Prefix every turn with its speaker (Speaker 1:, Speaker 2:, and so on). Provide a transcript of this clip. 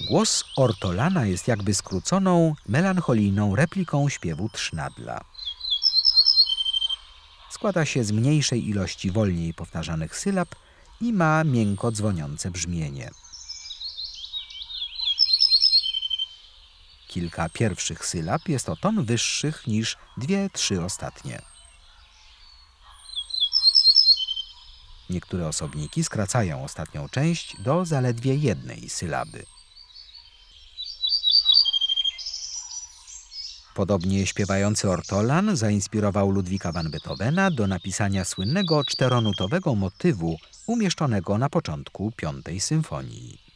Speaker 1: Głos ortolana jest jakby skróconą, melancholijną repliką śpiewu Trznadla. Składa się z mniejszej ilości wolniej powtarzanych sylab i ma miękko dzwoniące brzmienie. Kilka pierwszych sylab jest o ton wyższych niż 2-3 ostatnie. Niektóre osobniki skracają ostatnią część do zaledwie jednej sylaby. Podobnie śpiewający ortolan zainspirował Ludwika van Beethovena do napisania słynnego czteronutowego motywu umieszczonego na początku 5. symfonii.